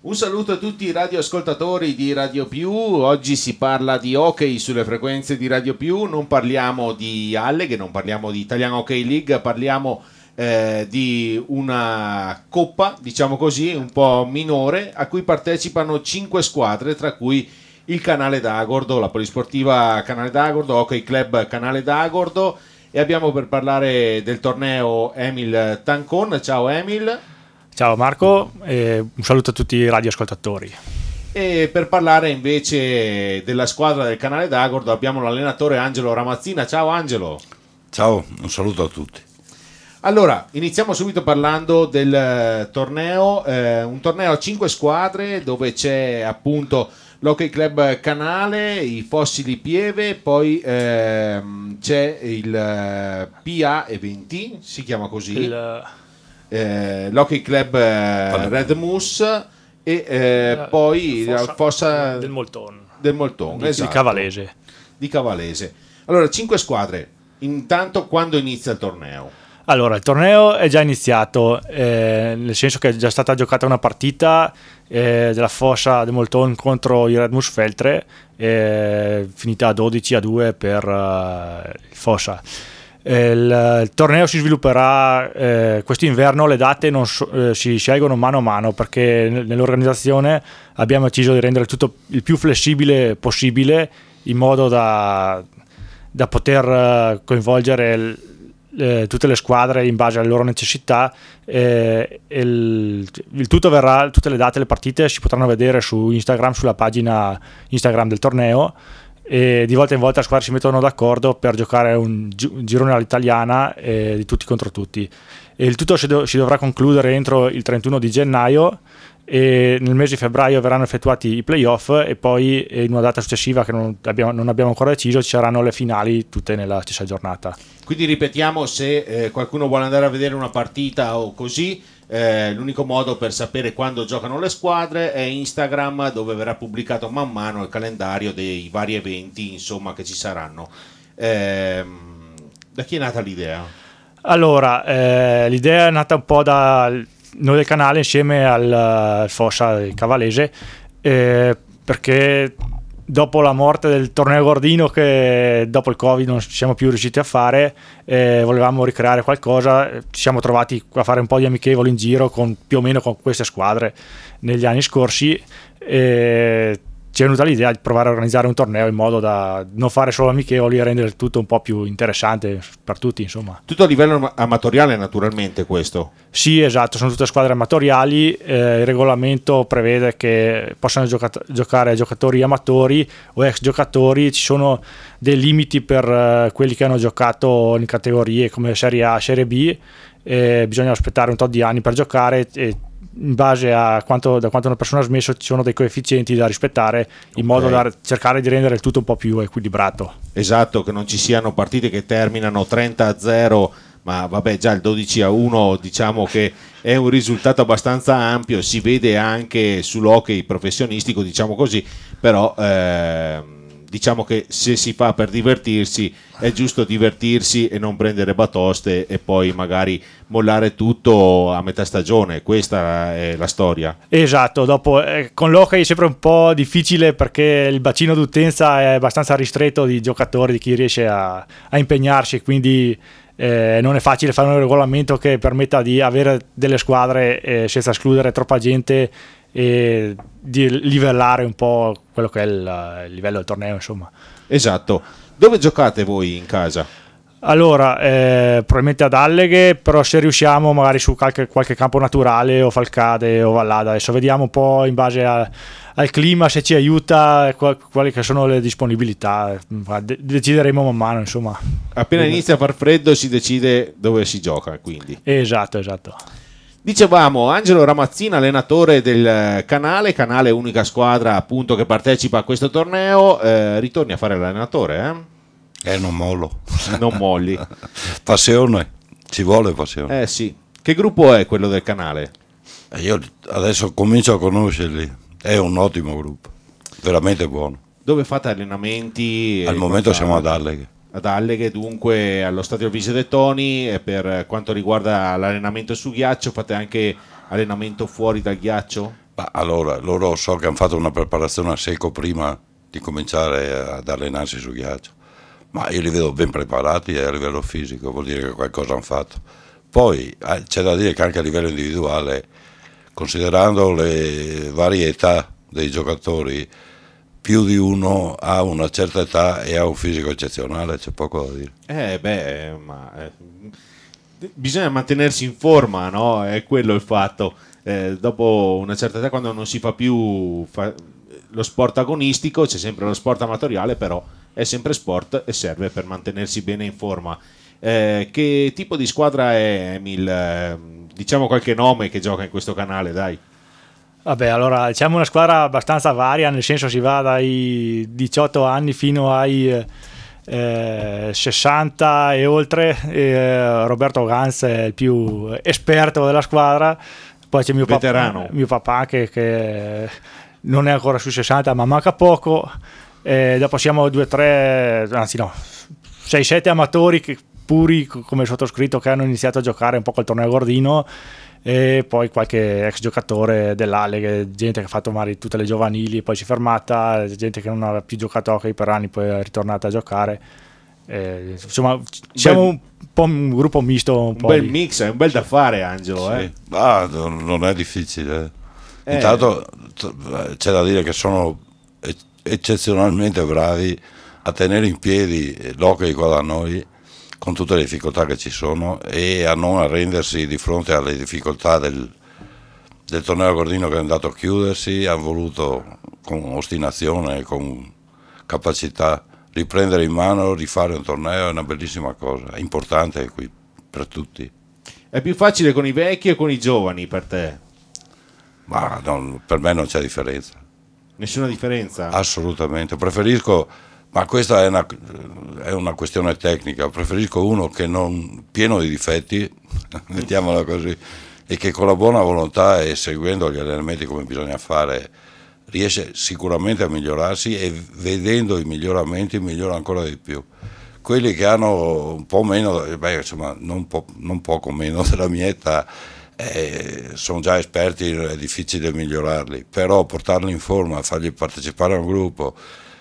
Un saluto a tutti i radioascoltatori di Radio Più. Oggi si parla di hockey sulle frequenze di Radio Più. Non parliamo di Alleghe, non parliamo di Italian Hockey League, parliamo di una coppa, diciamo così, un po' minore, a cui partecipano 5 squadre, tra cui il Canale d'Agordo, la Polisportiva Canale d'Agordo, Hockey Club Canale d'Agordo. E abbiamo per parlare del torneo Emil Tancon. Ciao Emil. Ciao Marco, un saluto a tutti i radioascoltatori. E per parlare invece della squadra del Canale d'Agordo abbiamo l'allenatore Angelo Ramazzina. Ciao Angelo. Ciao, un saluto a tutti. Allora, iniziamo subito parlando del torneo, un torneo a 5 squadre dove c'è appunto l'Hockey Club Canale, i Fossili Pieve, poi c'è il PA Eventi, si chiama così, l'Hockey Club Red Moose e poi la fossa del Molton, esatto, di Cavalese. Allora, 5 squadre. Intanto, quando inizia il torneo? Allora, il torneo è già iniziato, nel senso che è già stata giocata una partita della fossa del Molton contro i Red Moose Feltre, finita 12-2 per il fossa. Il torneo si svilupperà quest'inverno, le date si scelgono mano a mano, perché nell'organizzazione abbiamo deciso di rendere tutto il più flessibile possibile, in modo da poter coinvolgere tutte le squadre in base alle loro necessità. Il tutto verrà, tutte le date, le partite si potranno vedere su Instagram, sulla pagina Instagram del torneo, e di volta in volta le squadre si mettono d'accordo per giocare un girone all'italiana, di tutti contro tutti, e il tutto si dovrà concludere entro il 31 di gennaio, e nel mese di febbraio verranno effettuati i playoff, e poi in una data successiva che non abbiamo ancora deciso ci saranno le finali, tutte nella stessa giornata. Quindi ripetiamo, se qualcuno vuole andare a vedere una partita o così, l'unico modo per sapere quando giocano le squadre è Instagram, dove verrà pubblicato man mano il calendario dei vari eventi, insomma, che ci saranno. Da chi è nata l'idea? Allora, l'idea è nata un po' da noi del canale insieme al Fossa del Cavalese, perché dopo la morte del torneo Gordino, che dopo il Covid non siamo più riusciti a fare, volevamo ricreare qualcosa. Ci siamo trovati a fare un po' di amichevoli in giro più o meno con queste squadre negli anni scorsi, e ci è venuta l'idea di provare a organizzare un torneo in modo da non fare solo amichevoli e rendere il tutto un po' più interessante per tutti, insomma. Tutto a livello amatoriale, naturalmente, questo? Sì, esatto, sono tutte squadre amatoriali. Il regolamento prevede che possano giocare giocatori amatori o ex giocatori. Ci sono dei limiti per quelli che hanno giocato in categorie come Serie A, Serie B, bisogna aspettare un tot di anni per giocare, e in base a da quanto una persona ha smesso ci sono dei coefficienti da rispettare, in modo da cercare di rendere il tutto un po' più equilibrato. Esatto, che non ci siano partite che terminano 30-0, ma vabbè, già il 12-1 diciamo che è un risultato abbastanza ampio, si vede anche sull'hockey professionistico, diciamo così, però diciamo che se si fa per divertirsi è giusto divertirsi e non prendere batoste e poi magari mollare tutto a metà stagione. Questa è la storia. Esatto, dopo con l'hockey è sempre un po' difficile, perché il bacino d'utenza è abbastanza ristretto di giocatori, di chi riesce a impegnarsi, quindi non è facile fare un regolamento che permetta di avere delle squadre senza escludere troppa gente, e di livellare un po' quello che è il livello del torneo, insomma. Esatto. Dove giocate voi in casa? Allora, probabilmente ad Alleghe, però se riusciamo magari su qualche campo naturale, o Falcade o Vallada. Adesso vediamo un po' in base al clima, se ci aiuta, quali che sono le disponibilità. Decideremo man mano, insomma. Appena inizia a far freddo si decide dove si gioca, quindi. Esatto. Dicevamo, Angelo Ramazzina, allenatore del Canale, unica squadra appunto che partecipa a questo torneo. Ritorni a fare l'allenatore, Non mollo. Non molli. Passione, ci vuole passione. Sì. Che gruppo è quello del Canale? Io adesso comincio a conoscerli, è un ottimo gruppo, veramente buono. Dove fate allenamenti? Al momento siamo ad Alleghe. Ad Alleghe, dunque allo stadio Vise de Toni. E per quanto riguarda l'allenamento su ghiaccio, fate anche allenamento fuori dal ghiaccio? Ma allora, loro so che hanno fatto una preparazione a secco prima di cominciare ad allenarsi su ghiaccio, ma io li vedo ben preparati a livello fisico, vuol dire che qualcosa hanno fatto. Poi c'è da dire che anche a livello individuale, considerando le varie età dei giocatori, più di uno ha una certa età e ha un fisico eccezionale, c'è poco da dire. Bisogna mantenersi in forma, no? È quello il fatto. Dopo una certa età, quando non si fa più lo sport agonistico, c'è sempre lo sport amatoriale, però è sempre sport e serve per mantenersi bene in forma. Che tipo di squadra è, Emil? Diciamo qualche nome che gioca in questo canale, dai. Vabbè, allora diciamo una squadra abbastanza varia, nel senso si va dai 18 anni fino ai 60 e oltre. Roberto Ganz è il più esperto della squadra, poi c'è mio papà che non è ancora su 60 ma manca poco, dopo siamo 6-7 amatori puri come il sottoscritto che hanno iniziato a giocare un po' col torneo Gordino, e poi qualche ex giocatore dell'Ale, gente che ha fatto magari tutte le giovanili e poi si è fermata, gente che non ha più giocato a hockey per anni poi è ritornata a giocare. Insomma siamo un po' un gruppo misto, un bel mix, è un bel da fare, Angelo. Sì. Non è difficile. Intanto c'è da dire che sono eccezionalmente bravi a tenere in piedi l'hockey qua da noi, con tutte le difficoltà che ci sono, e a non arrendersi di fronte alle difficoltà del torneo Gordino che è andato a chiudersi. Hanno voluto con ostinazione e con capacità riprendere in mano, rifare un torneo. È una bellissima cosa, importante qui per tutti. È più facile con i vecchi o con i giovani per te? Ma per me non c'è differenza. Nessuna differenza? Assolutamente, preferisco, ma questa è una questione tecnica, preferisco uno che non pieno di difetti, mettiamola così, e che con la buona volontà e seguendo gli allenamenti come bisogna fare riesce sicuramente a migliorarsi, e vedendo i miglioramenti migliora ancora di più. Quelli che hanno un po' meno, insomma non poco meno della mia età, sono già esperti, è difficile migliorarli, però portarli in forma, fargli partecipare a un gruppo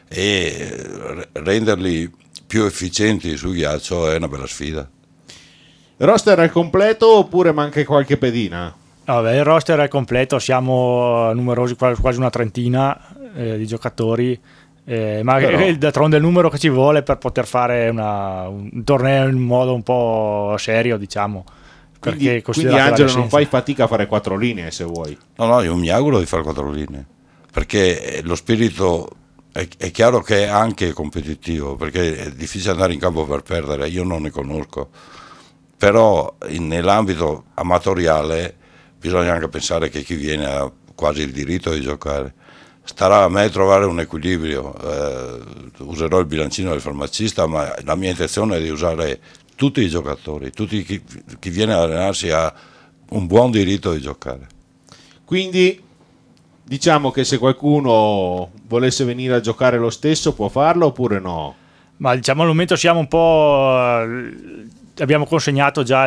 e renderli più efficienti sul ghiaccio è una bella sfida. Il roster è completo oppure manca qualche pedina? Vabbè, il roster è completo, siamo numerosi, quasi una trentina di giocatori, ma d'altronde il numero che ci vuole per poter fare un torneo in modo un po' serio, diciamo. Quindi Angelo, non fai fatica a fare 4 linee se vuoi? No, io mi auguro di fare 4 linee, perché lo spirito è chiaro che è anche competitivo, perché è difficile andare in campo per perdere, io non ne conosco, però nell'ambito amatoriale bisogna anche pensare che chi viene ha quasi il diritto di giocare. Starà a me trovare un equilibrio, userò il bilancino del farmacista, ma la mia intenzione è di usare tutti i giocatori, chi viene ad allenarsi ha un buon diritto di giocare. Quindi diciamo che se qualcuno volesse venire a giocare lo stesso può farlo oppure no? Ma diciamo al momento siamo un po', abbiamo consegnato già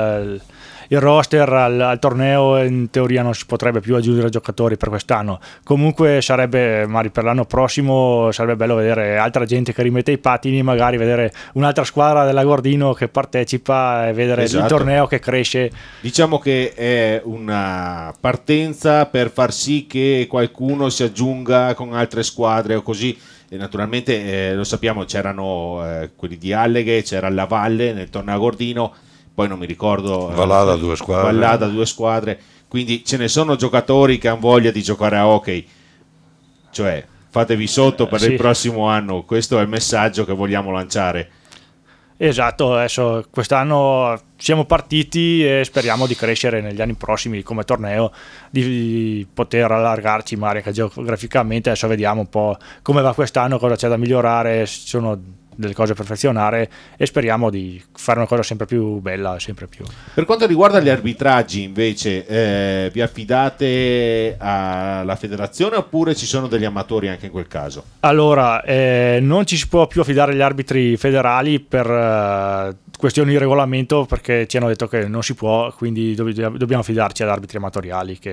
il roster al torneo, in teoria non si potrebbe più aggiungere giocatori per quest'anno. Comunque sarebbe, magari per l'anno prossimo sarebbe bello vedere altra gente che rimette i pattini, magari vedere un'altra squadra della Gordino che partecipa e vedere il torneo che cresce. Diciamo che è una partenza per far sì che qualcuno si aggiunga con altre squadre o così. E naturalmente lo sappiamo, c'erano quelli di Alleghe, c'era la Valle nel torneo Gordino, poi non mi ricordo, Vallada 2 squadre, quindi ce ne sono giocatori che hanno voglia di giocare a hockey, cioè fatevi sotto per il prossimo anno, questo è il messaggio che vogliamo lanciare. Esatto, adesso quest'anno siamo partiti e speriamo di crescere negli anni prossimi come torneo, di poter allargarci magari anche geograficamente. Adesso vediamo un po' come va quest'anno, cosa c'è da migliorare, ci sono delle cose da perfezionare e speriamo di fare una cosa sempre più bella, sempre più. Per quanto riguarda gli arbitraggi invece, vi affidate alla federazione oppure ci sono degli amatori anche in quel caso? Allora, non ci si può più affidare agli arbitri federali per questioni di regolamento, perché ci hanno detto che non si può, quindi dobbiamo affidarci ad arbitri amatoriali che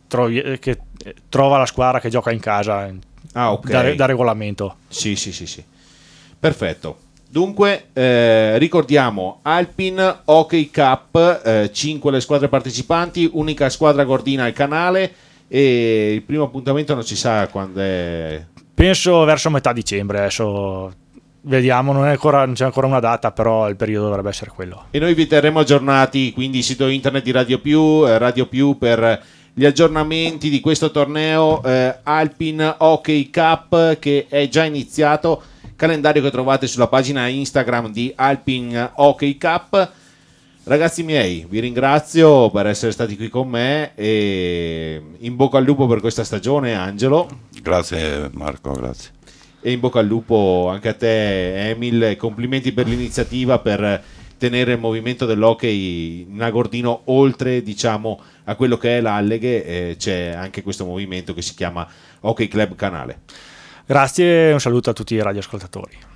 trova la squadra che gioca in casa ok. da regolamento. Sì. Perfetto. Dunque, ricordiamo Alpin Hockey Cup, 5 le squadre partecipanti, unica squadra gordina al canale, e il primo appuntamento non si sa quando è. Penso verso metà dicembre, adesso vediamo, non c'è ancora una data, però il periodo dovrebbe essere quello. E noi vi terremo aggiornati, quindi sito internet di Radio Più per gli aggiornamenti di questo torneo Alpin Hockey Cup, che è già iniziato, calendario che trovate sulla pagina Instagram di Alpin Hockey Cup. Ragazzi miei, vi ringrazio per essere stati qui con me e in bocca al lupo per questa stagione, Angelo. Grazie Marco, grazie. E in bocca al lupo anche a te, Emil, e complimenti per l'iniziativa, per tenere il movimento dell'hockey in Agordino oltre, diciamo, a quello che è l'Alleghe. C'è anche questo movimento che si chiama Hockey Club Canale. Grazie e un saluto a tutti i radioascoltatori.